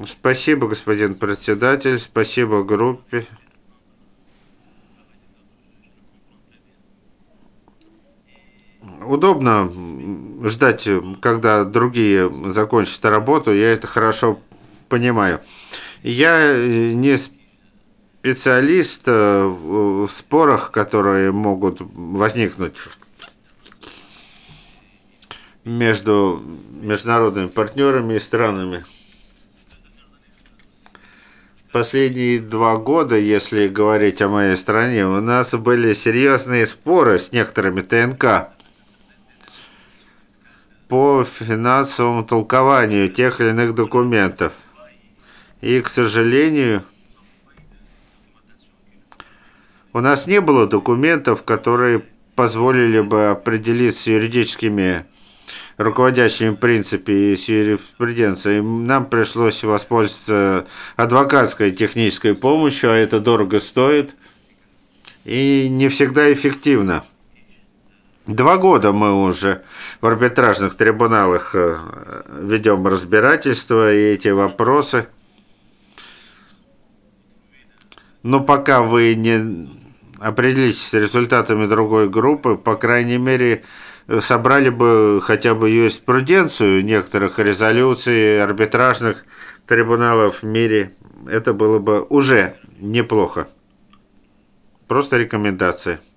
Спасибо, господин председатель, спасибо группе. Удобно ждать, когда другие закончат работу, я это хорошо понимаю. Я не специалист в спорах, которые могут возникнуть между международными партнерами и странами. Последние 2 года, если говорить о моей стране, у нас были серьезные споры с некоторыми ТНК по финансовому толкованию тех или иных документов. И, к сожалению, у нас не было документов, которые позволили бы определить с юридическими руководящими принципами и с юриспруденцией. Нам пришлось воспользоваться адвокатской технической помощью, а это дорого стоит и не всегда эффективно. 2 года мы уже в арбитражных трибуналах ведем разбирательства и эти вопросы. Но пока вы не определитесь с результатами другой группы, по крайней мере, собрали бы хотя бы юриспруденцию некоторых резолюций арбитражных трибуналов в мире, это было бы уже неплохо. Просто рекомендация.